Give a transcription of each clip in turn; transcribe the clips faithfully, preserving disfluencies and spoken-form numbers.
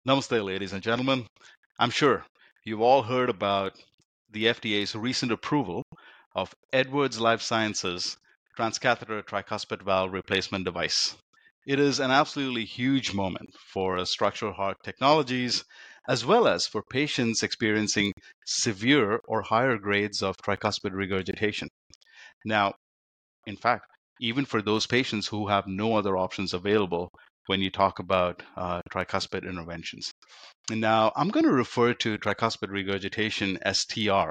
Namaste, ladies and gentlemen. I'm sure you've all heard about the F D A's recent approval of Edwards Lifesciences transcatheter tricuspid valve replacement device. It is an absolutely huge moment for structural heart technologies, as well as for patients experiencing severe or higher grades of tricuspid regurgitation. Now, in fact, even for those patients who have no other options available when you talk about uh, tricuspid interventions. And now I'm going to refer to tricuspid regurgitation as T R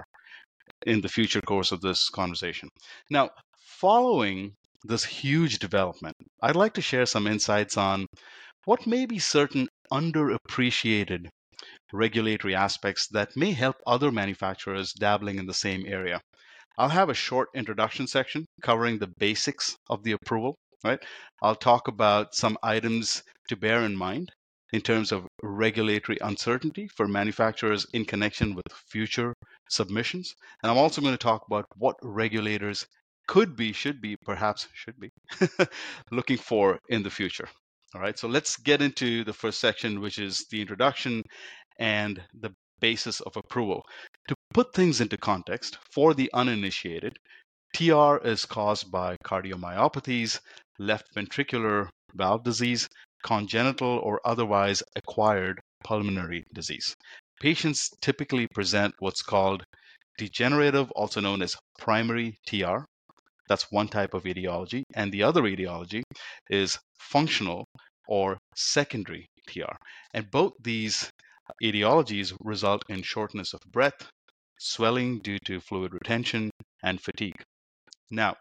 in the future course of this conversation. Now, following this huge development, I'd like to share some insights on what may be certain underappreciated regulatory aspects that may help other manufacturers dabbling in the same area. I'll have a short introduction section covering the basics of the approval, right? I'll talk about some items to bear in mind in terms of regulatory uncertainty for manufacturers in connection with future submissions. And I'm also going to talk about what regulators could be, should be, perhaps should be looking for in the future. All right, so let's get into the first section, which is the introduction and the basis of approval. To put things into context, for the uninitiated, T R is caused by cardiomyopathies, left ventricular valve disease, congenital or otherwise acquired pulmonary disease. Patients typically present what's called degenerative, also known as primary T R. That's one type of etiology. And the other etiology is functional or secondary T R. And both these etiologies result in shortness of breath, swelling due to fluid retention, and fatigue. Now,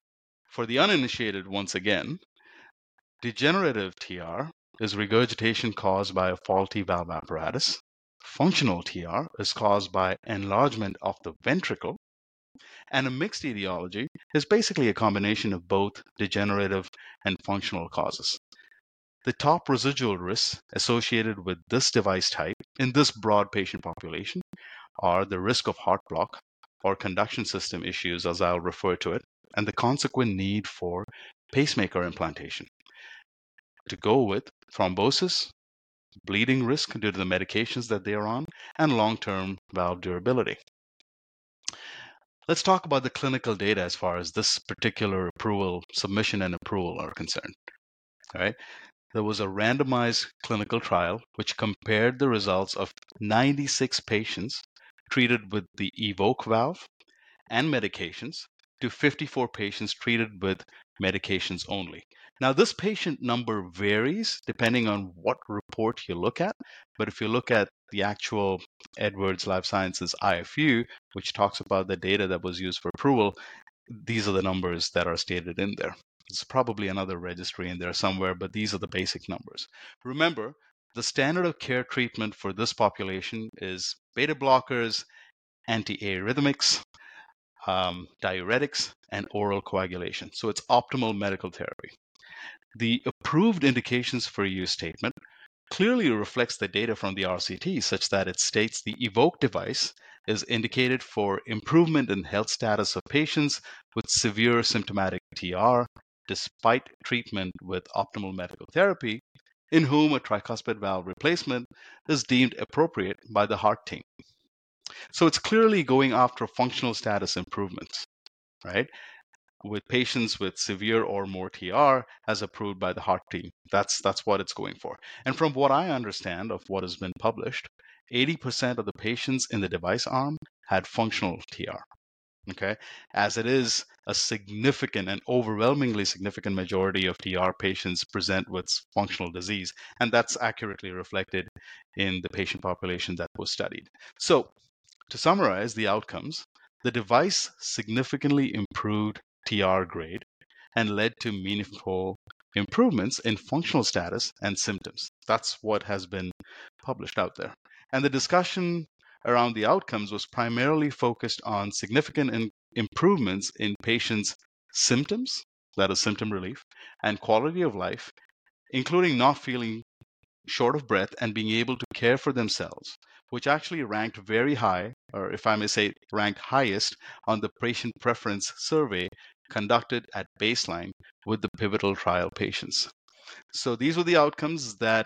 for the uninitiated, once again, degenerative T R is regurgitation caused by a faulty valve apparatus. Functional T R is caused by enlargement of the ventricle. And a mixed etiology is basically a combination of both degenerative and functional causes. The top residual risks associated with this device type in this broad patient population are the risk of heart block or conduction system issues, as I'll refer to it, and the consequent need for pacemaker implantation. To go with thrombosis, bleeding risk due to the medications that they are on, and long-term valve durability. Let's talk about the clinical data as far as this particular approval, submission and approval are concerned. All right. There was a randomized clinical trial which compared the results of ninety-six patients treated with the EVOQUE valve and medications to fifty-four patients treated with medications only. Now, this patient number varies depending on what report you look at, but if you look at the actual Edwards Lifesciences I F U, which talks about the data that was used for approval, these are the numbers that are stated in there. There's probably another registry in there somewhere, but these are the basic numbers. Remember, the standard of care treatment for this population is beta blockers, antiarrhythmics, um, diuretics, and oral coagulation. So it's optimal medical therapy. The approved indications for use statement clearly reflects the data from the R C T such that it states the EVOQUE device is indicated for improvement in health status of patients with severe symptomatic T R despite treatment with optimal medical therapy, in whom a tricuspid valve replacement is deemed appropriate by the heart team. So it's clearly going after functional status improvements, right? With patients with severe or more T R as approved by the heart team. That's that's what it's going for. And from what I understand of what has been published, eighty percent of the patients in the device arm had functional T R. Okay, as it is a significant and overwhelmingly significant majority of T R patients present with functional disease, and that's accurately reflected in the patient population that was studied. So, to summarize the outcomes, the device significantly improved T R grade and led to meaningful improvements in functional status and symptoms. That's what has been published out there. And the discussion around the outcomes was primarily focused on significant in- improvements in patients' symptoms, that is symptom relief, and quality of life, including not feeling short of breath and being able to care for themselves, which actually ranked very high, or if I may say, ranked highest on the patient preference survey conducted at baseline with the pivotal trial patients. So these were the outcomes that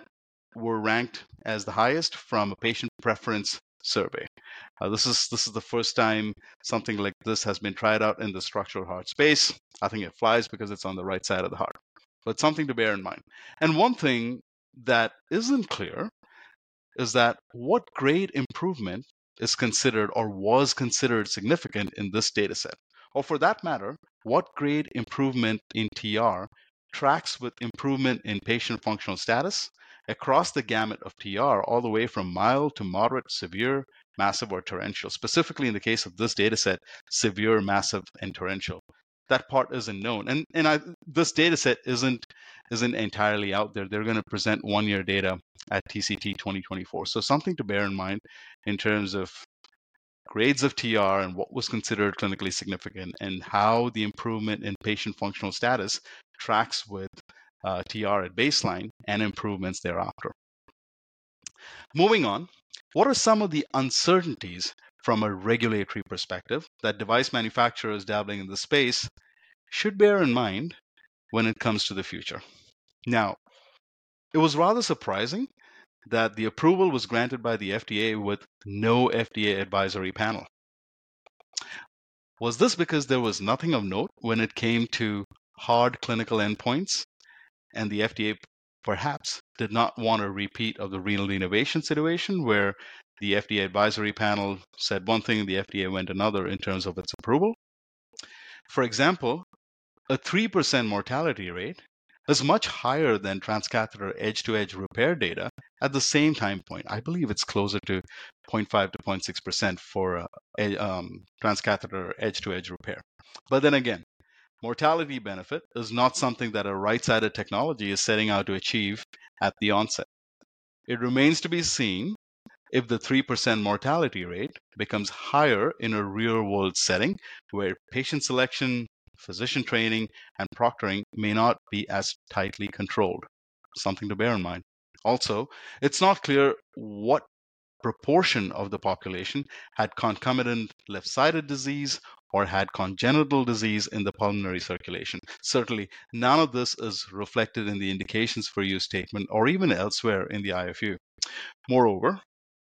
were ranked as the highest from a patient preference survey. Uh, this is this is the first time something like this has been tried out in the structural heart space. I think it flies because it's on the right side of the heart. But something to bear in mind. And one thing that isn't clear is that what grade improvement is considered or was considered significant in this data set. Or for that matter, what grade improvement in T R tracks with improvement in patient functional status across the gamut of T R, all the way from mild to moderate, severe, massive, or torrential. Specifically in the case of this data set, severe, massive, and torrential. That part isn't known. And, and I, this data set isn't, isn't entirely out there. They're going to present one-year data at T C T twenty twenty-four. So something to bear in mind in terms of grades of T R and what was considered clinically significant, and how the improvement in patient functional status tracks with uh, T R at baseline and improvements thereafter. Moving on, what are some of the uncertainties from a regulatory perspective that device manufacturers dabbling in the space should bear in mind when it comes to the future? Now, it was rather surprising that the approval was granted by the F D A with no F D A advisory panel. Was this because there was nothing of note when it came to hard clinical endpoints, and the F D A perhaps did not want a repeat of the renal denervation situation where the F D A advisory panel said one thing, the F D A went another in terms of its approval? For example, a three percent mortality rate is much higher than transcatheter edge-to-edge repair data at the same time point. I believe it's closer to zero point five to zero point six percent for uh, um, transcatheter edge-to-edge repair. But then again, mortality benefit is not something that a right-sided technology is setting out to achieve at the onset. It remains to be seen if the three percent mortality rate becomes higher in a real-world setting where patient selection, physician training, and proctoring may not be as tightly controlled. Something to bear in mind. Also, it's not clear what proportion of the population had concomitant left-sided disease or had congenital disease in the pulmonary circulation. Certainly, none of this is reflected in the indications for use statement or even elsewhere in the I F U. Moreover,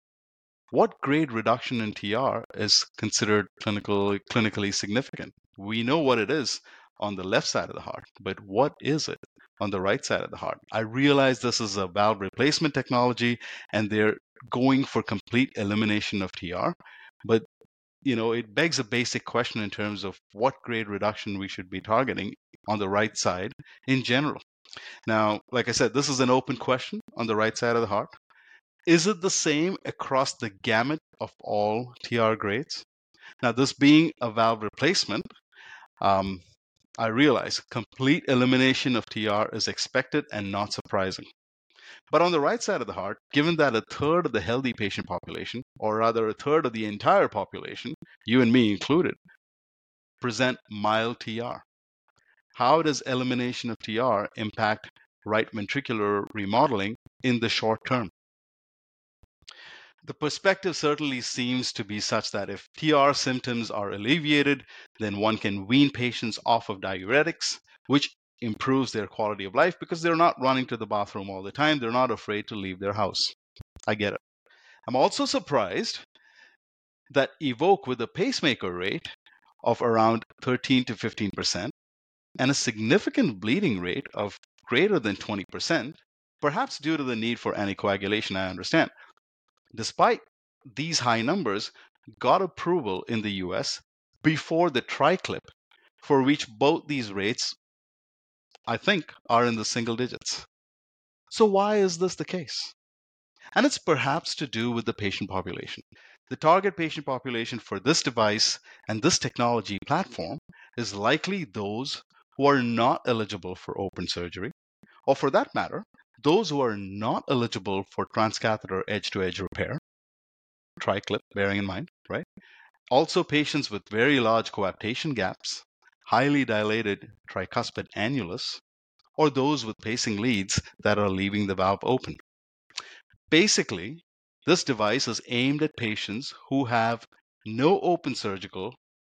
what grade reduction in T R is considered clinical, clinically significant? We know what it is on the left side of the heart, but what is it on the right side of the heart? I realize this is a valve replacement technology and they're going for complete elimination of T R, but you know, it begs a basic question in terms of what grade reduction we should be targeting on the right side in general. Now, like I said, this is an open question on the right side of the heart. Is it the same across the gamut of all T R grades? Now, this being a valve replacement, um, I realize complete elimination of T R is expected and not surprising. But on the right side of the heart, given that a third of the healthy patient population, or rather a third of the entire population, you and me included, present mild T R, how does elimination of T R impact right ventricular remodeling in the short term? The perspective certainly seems to be such that if T R symptoms are alleviated, then one can wean patients off of diuretics, which improves their quality of life because they're not running to the bathroom all the time. They're not afraid to leave their house. I get it. I'm also surprised that EVOQUE, with a pacemaker rate of around thirteen to fifteen percent and a significant bleeding rate of greater than twenty percent, perhaps due to the need for anticoagulation, I understand, despite these high numbers, got approval in the U S before the TriClip, for which both these rates, I think, are in the single digits. So why is this the case? And it's perhaps to do with the patient population. The target patient population for this device and this technology platform is likely those who are not eligible for open surgery, or for that matter, those who are not eligible for transcatheter edge-to-edge repair, TriClip, bearing in mind, right? Also patients with very large coaptation gaps, highly dilated tricuspid annulus, or those with pacing leads that are leaving the valve open. Basically, this device is aimed at patients who have no open surgical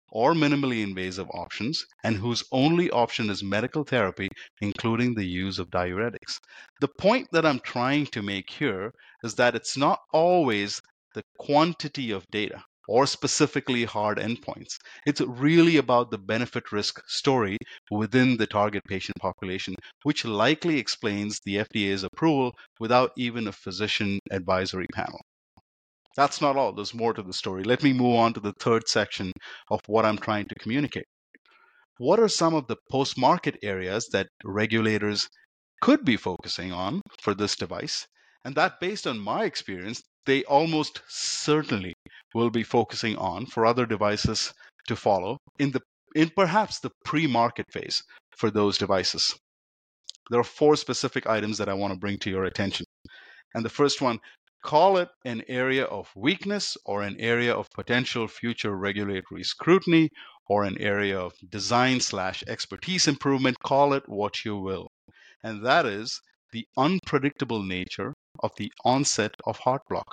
or minimally invasive options, and whose only option is medical therapy, including the use of diuretics. The point that I'm trying to make here is that it's not always the quantity of data or specifically hard endpoints. It's really about the benefit risk story within the target patient population, which likely explains the F D A's approval without even a physician advisory panel. That's not all. There's more to the story. Let me move on to the third section of what I'm trying to communicate. What are some of the post-market areas that regulators could be focusing on for this device? And that, based on my experience, they almost certainly will be focusing on for other devices to follow in the in perhaps the pre-market phase for those devices. There are four specific items that I want to bring to your attention. And the first one, call it an area of weakness or an area of potential future regulatory scrutiny or an area of design slash expertise improvement, call it what you will. And that is the unpredictable nature of the onset of heart block.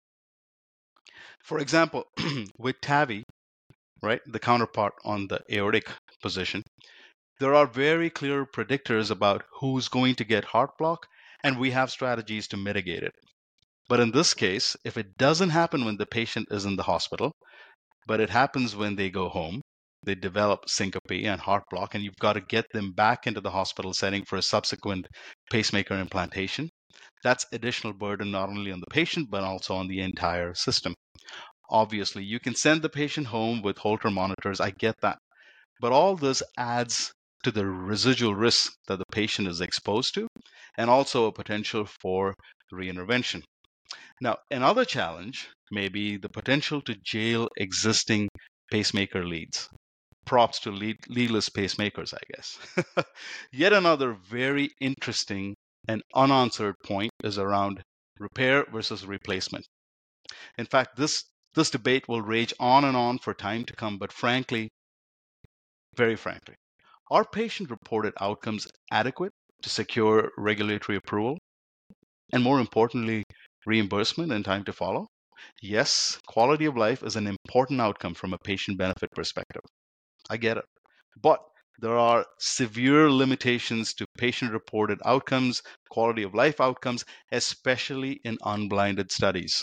For example, with TAVI, right, the counterpart on the aortic position, there are very clear predictors about who's going to get heart block, and we have strategies to mitigate it. But in this case, if it doesn't happen when the patient is in the hospital, but it happens when they go home, they develop syncope and heart block, and you've got to get them back into the hospital setting for a subsequent pacemaker implantation. That's additional burden not only on the patient, but also on the entire system. Obviously, you can send the patient home with Holter monitors. I get that. But all this adds to the residual risk that the patient is exposed to, and also a potential for reintervention. Now, another challenge may be the potential to jail existing pacemaker leads. Props to lead, leadless pacemakers, I guess. Yet another very interesting and unanswered point is around repair versus replacement. In fact, this, this debate will rage on and on for time to come, but frankly, very frankly, are patient-reported outcomes adequate to secure regulatory approval? And more importantly, reimbursement and time to follow? Yes, quality of life is an important outcome from a patient benefit perspective. I get it. But there are severe limitations to patient-reported outcomes, quality of life outcomes, especially in unblinded studies.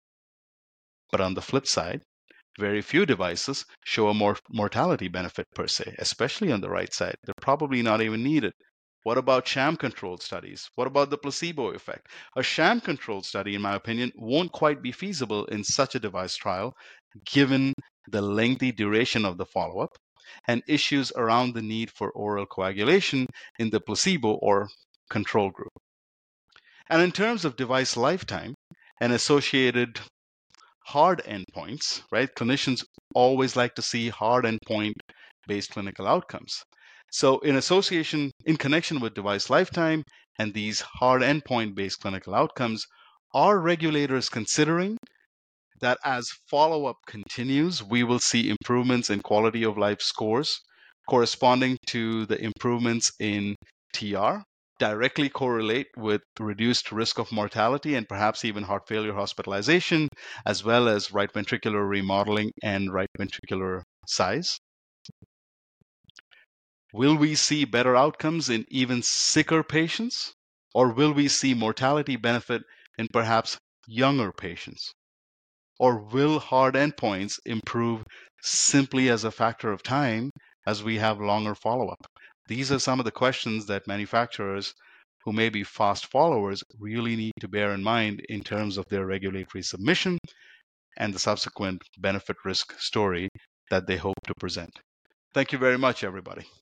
But on the flip side, very few devices show a more mortality benefit per se, especially on the right side. They're probably not even needed. What about sham-controlled studies? What about the placebo effect? A sham-controlled study, in my opinion, won't quite be feasible in such a device trial, given the lengthy duration of the follow-up and issues around the need for oral coagulation in the placebo or control group. And in terms of device lifetime and associated hard endpoints, right? Clinicians always like to see hard endpoint-based clinical outcomes. So in association, in connection with device lifetime and these hard endpoint-based clinical outcomes, are regulators considering that as follow-up continues, we will see improvements in quality of life scores corresponding to the improvements in T R, directly correlate with reduced risk of mortality and perhaps even heart failure hospitalization, as well as right ventricular remodeling and right ventricular size? Will we see better outcomes in even sicker patients? Or will we see mortality benefit in perhaps younger patients? Or will hard endpoints improve simply as a factor of time as we have longer follow-up? These are some of the questions that manufacturers who may be fast followers really need to bear in mind in terms of their regulatory submission and the subsequent benefit risk story that they hope to present. Thank you very much, everybody.